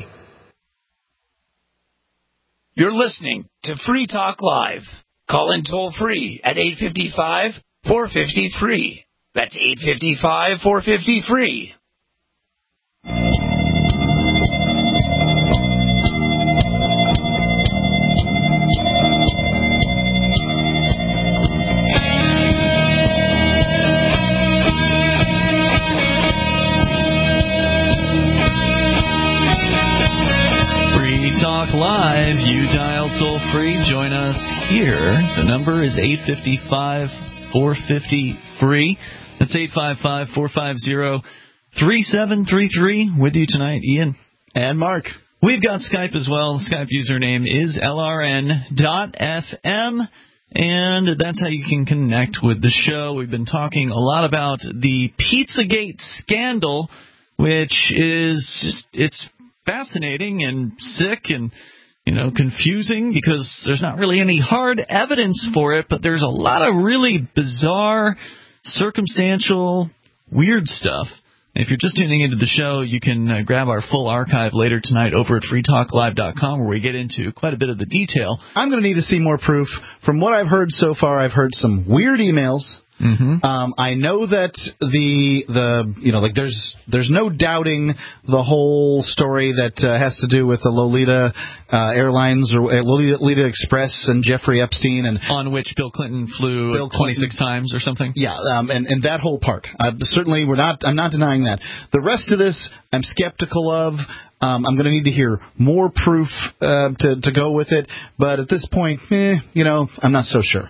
You're listening to Free Talk Live. Call in toll free at eight five five, four five zero, free. That's eight five five, four five zero, free. Live, you dial toll free. Join us here. The number is eight five five, four five zero, free. That's eight five five, four five zero, three seven three three. With you tonight, Ian. And Mark. We've got Skype as well. Skype username is L R N dot F M. And that's how you can connect with the show. We've been talking a lot about the Pizzagate scandal, which is just, it's fascinating and sick and, you know, confusing because there's not really any hard evidence for it, but there's a lot of really bizarre, circumstantial, weird stuff. If you're just tuning into the show, you can uh, grab our full archive later tonight over at free talk live dot com where we get into quite a bit of the detail. I'm going to need to see more proof. From what I've heard so far, I've heard some weird emails. Mm-hmm. Um, I know that the the you know like there's there's no doubting the whole story that uh, has to do with the Lolita uh, Airlines or uh, Lolita, Lolita Express and Jeffrey Epstein and on which Bill Clinton flew Bill twenty-six Clinton, times or something. Yeah, um, and and that whole part. Uh, certainly, we're not. I'm not denying that. The rest of this, I'm skeptical of. Um, I'm going to need to hear more proof uh, to to go with it. But at this point, eh, you know, I'm not so sure.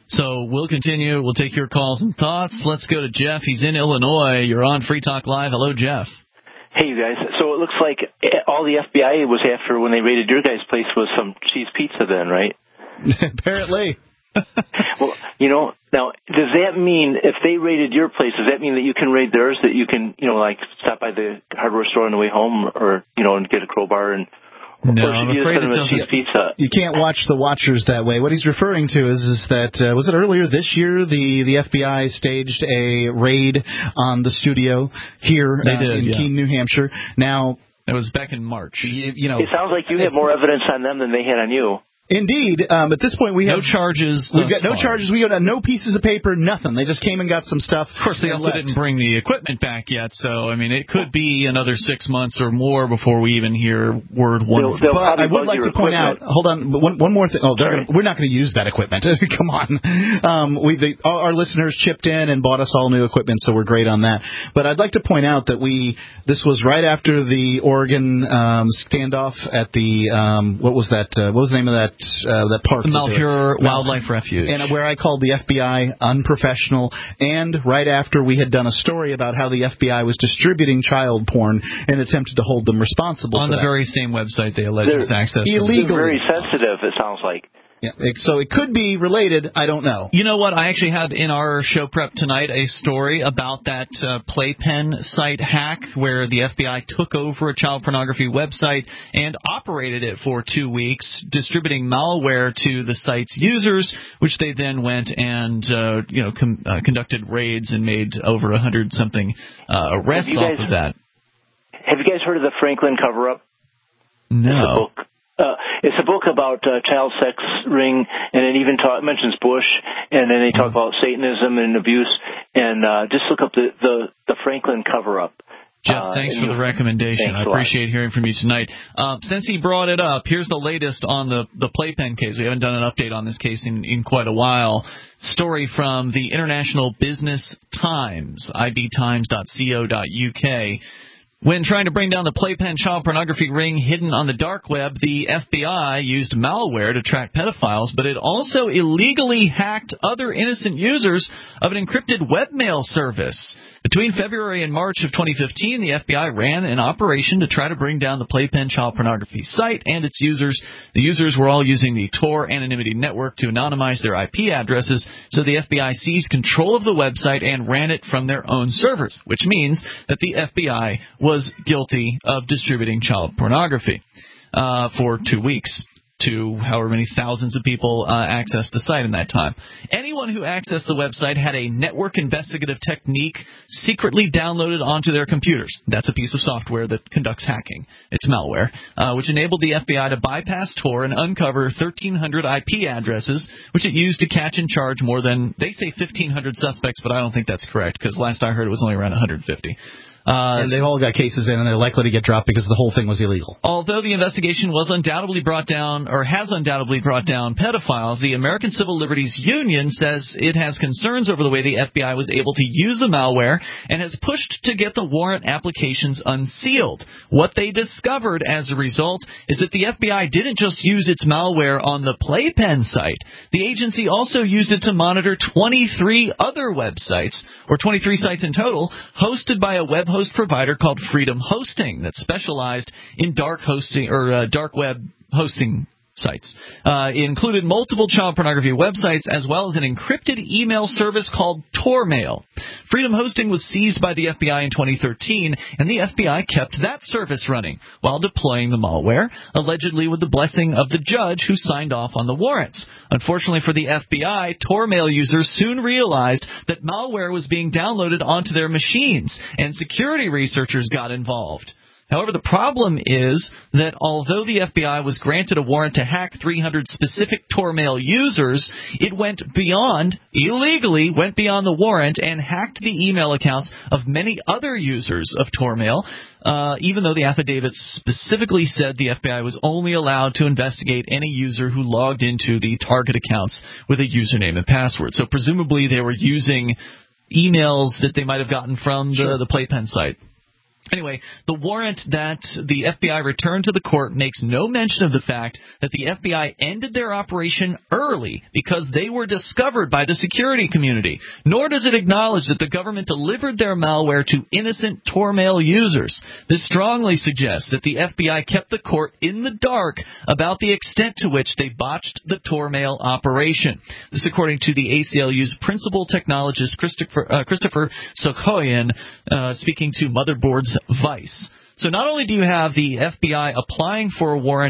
So we'll continue. We'll take your calls and thoughts. Let's go to Jeff. He's in Illinois. You're on Free Talk Live. Hello, Jeff. Hey, you guys. So it looks like all the F B I was after when they raided your guys' place was some cheese pizza then, right? Apparently. Well, you know, now, does that mean if they raided your place, does that mean that you can raid theirs, that you can, you know, like stop by the hardware store on the way home or, you know, and get a crowbar and No, I'm afraid it doesn't. Pizza? You can't watch the watchers that way. What he's referring to is, is that, uh, was it earlier this year, the, the F B I staged a raid on the studio here they uh, did, in yeah. Keene, New Hampshire. Now, it was back in March. You, you know, it sounds like you have more evidence on them than they had on you. Indeed. Um, at this point, we no have... No charges. We've got no far. charges. We got no pieces of paper, nothing. They just came and got some stuff. Of course, they also left. didn't bring the equipment back yet, so, I mean, it could be another six months or more before we even hear word one. They'll, they'll but I would like to point out, hold on, one, one more thing. Oh, they're gonna, we're not going to use that equipment. Come on. Um, we, the, our listeners chipped in and bought us all new equipment, so we're great on that. But I'd like to point out that we, this was right after the Oregon um, standoff at the, um, what was that, uh, what was the name of that, uh, that park? The Malheur Wildlife Refuge. And where I called the F B I unprofessional, and right after we had done a story about how the F B I was distributing child porn and attempted to hold them responsible on for the that. very same website they allege it's access illegally. They're very sensitive, it sounds like. Yeah, it, so it could be related. I don't know. You know what? I actually had in our show prep tonight a story about that uh, Playpen site hack where the F B I took over a child pornography website and operated it for two weeks, distributing malware to the site's users, which they then went and uh, you know com- uh, conducted raids and made over a hundred something uh, arrests guys, off of that. Have you guys heard of the Franklin cover-up? No. Uh, it's a book about uh, child sex ring, and it even talk, mentions Bush, and then they talk about Satanism and abuse. And uh, just look up the the, the Franklin cover-up. Jeff, uh, thanks for the recommendation. I appreciate hearing from you tonight. Uh, since he brought it up, here's the latest on the, the Playpen case. We haven't done an update on this case in, in quite a while. Story from the International Business Times, I B times dot co dot U K. When trying to bring down the Playpen child pornography ring hidden on the dark web, the F B I used malware to track pedophiles, but it also illegally hacked other innocent users of an encrypted webmail service. Between February and March of twenty fifteen, the F B I ran an operation to try to bring down the Playpen child pornography site and its users. The users were all using the Tor anonymity network to anonymize their I P addresses, so the F B I seized control of the website and ran it from their own servers, which means that the F B I was guilty of distributing child pornography uh, for two weeks. To however many thousands of people uh, accessed the site in that time. Anyone who accessed the website had a network investigative technique secretly downloaded onto their computers. That's a piece of software that conducts hacking. It's malware, uh, which enabled the F B I to bypass Tor and uncover thirteen hundred I P addresses, which it used to catch and charge more than, they say fifteen hundred suspects, but I don't think that's correct, because last I heard it was only around one hundred fifty. Uh, and they've all got cases in, and they're likely to get dropped because the whole thing was illegal. Although the investigation was undoubtedly brought down, or has undoubtedly brought down pedophiles, the American Civil Liberties Union says it has concerns over the way the F B I was able to use the malware and has pushed to get the warrant applications unsealed. What they discovered as a result is that the F B I didn't just use its malware on the Playpen site. The agency also used it to monitor twenty-three other websites, or twenty-three sites in total, hosted by a web host provider called Freedom Hosting that specialized in dark hosting or uh, dark web hosting sites. Uh, it included multiple child pornography websites as well as an encrypted email service called Tormail. Freedom Hosting was seized by the F B I in twenty thirteen, and the F B I kept that service running while deploying the malware, allegedly with the blessing of the judge who signed off on the warrants. Unfortunately for the F B I, Tormail users soon realized that malware was being downloaded onto their machines, and security researchers got involved. However, the problem is that although the F B I was granted a warrant to hack three hundred specific Tormail users, it went beyond, illegally went beyond the warrant and hacked the email accounts of many other users of Tormail, uh, even though the affidavit specifically said the F B I was only allowed to investigate any user who logged into the target accounts with a username and password. So presumably they were using emails that they might have gotten from the, sure. the Playpen site. Anyway, the warrant that the F B I returned to the court makes no mention of the fact that the F B I ended their operation early because they were discovered by the security community, nor does it acknowledge that the government delivered their malware to innocent Tormail users. This strongly suggests that the F B I kept the court in the dark about the extent to which they botched the Tormail operation. This according to the A C L U's principal technologist Christopher, uh, Christopher Sokhoyan, uh, speaking to Motherboard's Vice. So not only do you have the F B I applying for a warrant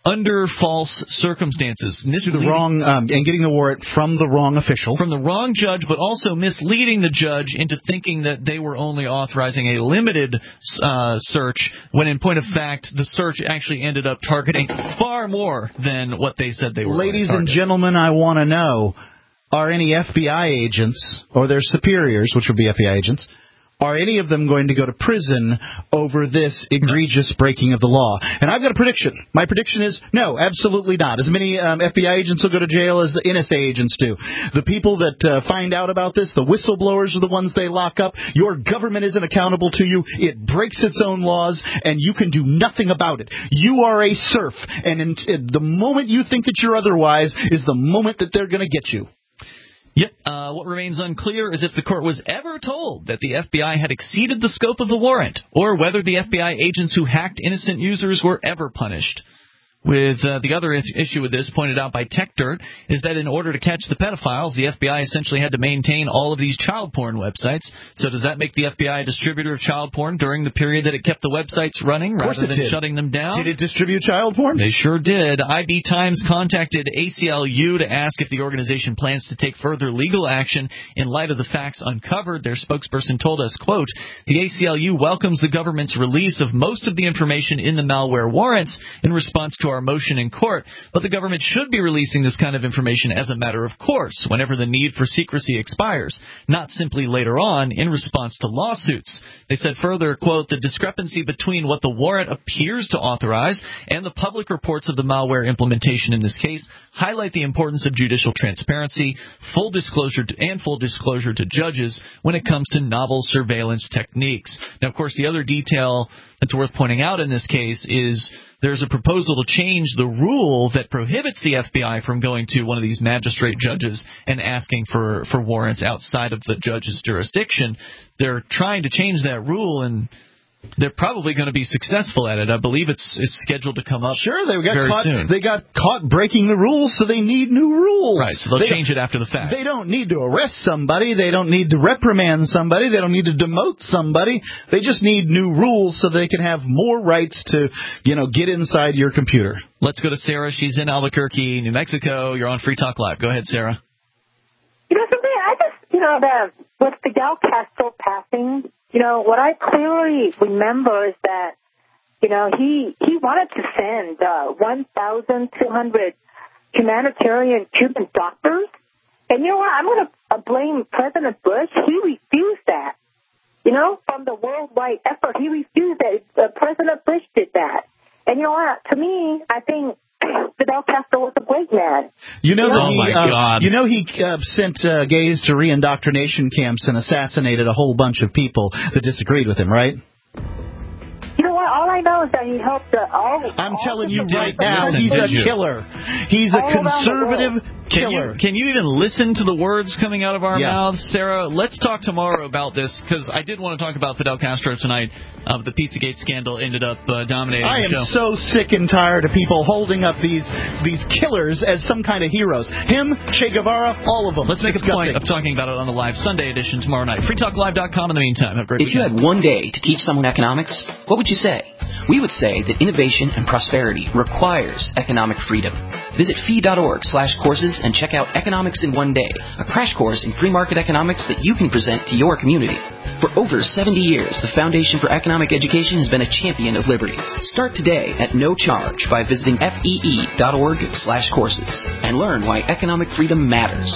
under false circumstances. To the wrong, um, and getting the warrant from the wrong official. From the wrong judge, but also misleading the judge into thinking that they were only authorizing a limited uh, search, when in point of fact, the search actually ended up targeting far more than what they said they were. Ladies and gentlemen, I want to know, are any F B I agents, or their superiors, which would be F B I agents, are any of them going to go to prison over this egregious breaking of the law? And I've got a prediction. My prediction is no, absolutely not. As many um, F B I agents will go to jail as the N S A agents do. The people that uh, find out about this, the whistleblowers are the ones they lock up. Your government isn't accountable to you. It breaks its own laws, and you can do nothing about it. You are a serf, and in, in the moment you think that you're otherwise is the moment that they're going to get you. Yep. Uh, what remains unclear is if the court was ever told that the F B I had exceeded the scope of the warrant, or whether the F B I agents who hacked innocent users were ever punished. With uh, the other issue with this, pointed out by TechDirt, is that in order to catch the pedophiles, the F B I essentially had to maintain all of these child porn websites. So does that make the F B I a distributor of child porn during the period that it kept the websites running rather than did. shutting them down? Did it distribute child porn? They sure did. I B Times contacted A C L U to ask if the organization plans to take further legal action in light of the facts uncovered. Their spokesperson told us, quote, the A C L U welcomes the government's release of most of the information in the malware warrants in response to our motion in court, but the government should be releasing this kind of information as a matter of course whenever the need for secrecy expires, not simply later on in response to lawsuits. They said further, quote, the discrepancy between what the warrant appears to authorize and the public reports of the malware implementation in this case highlight the importance of judicial transparency, full disclosure to, and full disclosure to judges when it comes to novel surveillance techniques. Now, of course, the other detail that's worth pointing out in this case is there's a proposal to change the rule that prohibits the F B I from going to one of these magistrate judges and asking for, for warrants outside of the judge's jurisdiction. They're trying to change that rule, and they're probably going to be successful at it. I believe it's it's scheduled to come up Sure, they got very caught. soon. They got caught breaking the rules, so they need new rules. Right, so they'll they change it after the fact. They don't need to arrest somebody. They don't need to reprimand somebody. They don't need to demote somebody. They just need new rules so they can have more rights to, you know, get inside your computer. Let's go to Sarah. She's in Albuquerque, New Mexico. You're on Free Talk Live. Go ahead, Sarah. You know something? I just, you know, the with Fidel Castro passing, you know, what I clearly remember is that, you know, he he wanted to send uh, one thousand two hundred humanitarian Cuban doctors. And you know what? I'm going to blame President Bush. He refused that. You know, from the worldwide effort, he refused that. Uh, President Bush did that. And you know what? To me, I think Fidel Castro was a great man. You know, you that know? he, Oh, my uh, God. You know he uh, sent uh, gays to reindoctrination camps and assassinated a whole bunch of people that disagreed with him, right? You know what? All I know is that he helped uh, all. I'm all telling the you right Listen, now, listen, he's did a you? killer. He's a All around the conservative world. Can killer. you, can you even listen to the words coming out of our Yeah. mouths, Sarah? Let's talk tomorrow about this, because I did want to talk about Fidel Castro tonight. Uh, the Pizzagate scandal ended up uh, dominating I the am show. so sick and tired of people holding up these these killers as some kind of heroes. Him, Che Guevara, all of them. Let's make a Disgusting. point of talking about it on the live Sunday edition tomorrow night. free talk live dot com in the meantime. Have a great If you weekend. had one day to teach someone economics, what would you say? We would say that innovation and prosperity requires economic freedom. Visit fee.org slash courses and check out Economics in One Day, a crash course in free market economics that you can present to your community. For over seventy years, the Foundation for Economic Education has been a champion of liberty. Start today at no charge by visiting fee.org slash courses and learn why economic freedom matters.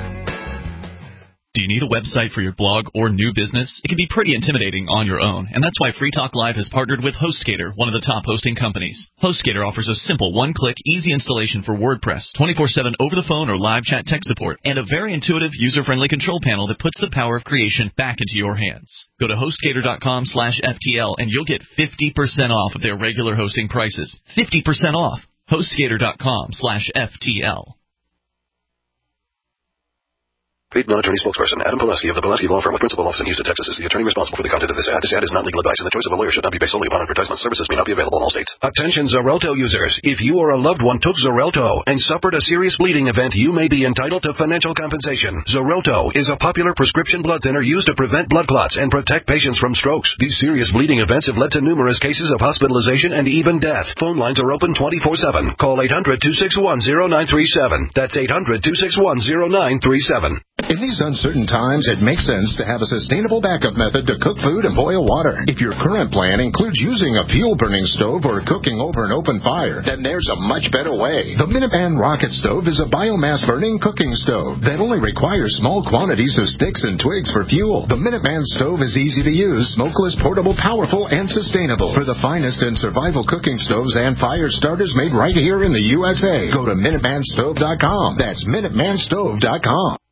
Do you need a website for your blog or new business? It can be pretty intimidating on your own, and that's why Free Talk Live has partnered with HostGator, one of the top hosting companies. HostGator offers a simple one-click, easy installation for WordPress, twenty-four seven over-the-phone or live chat tech support, and a very intuitive, user-friendly control panel that puts the power of creation back into your hands. Go to HostGator.com slash FTL, and you'll get fifty percent off of their regular hosting prices. fifty percent off. HostGator.com slash FTL. Paid non-attorney spokesperson Adam Pulaski of the Pulaski Law Firm with principal office in Houston, Texas is the attorney responsible for the content of this ad. This ad is not legal advice, and the choice of a lawyer should not be based solely upon advertisement. Services may not be available in all states. Attention Xarelto users. If you or a loved one took Xarelto and suffered a serious bleeding event, you may be entitled to financial compensation. Xarelto is a popular prescription blood thinner used to prevent blood clots and protect patients from strokes. These serious bleeding events have led to numerous cases of hospitalization and even death. Phone lines are open twenty-four seven. Call eight hundred, two six one, zero nine three seven. That's eight hundred, two six one, zero nine three seven. In these uncertain times, it makes sense to have a sustainable backup method to cook food and boil water. If your current plan includes using a fuel-burning stove or cooking over an open fire, then there's a much better way. The Minuteman Rocket Stove is a biomass-burning cooking stove that only requires small quantities of sticks and twigs for fuel. The Minuteman Stove is easy to use, smokeless, portable, powerful, and sustainable. For the finest in survival cooking stoves and fire starters made right here in the U S A, go to Minuteman Stove dot com. That's Minuteman Stove dot com.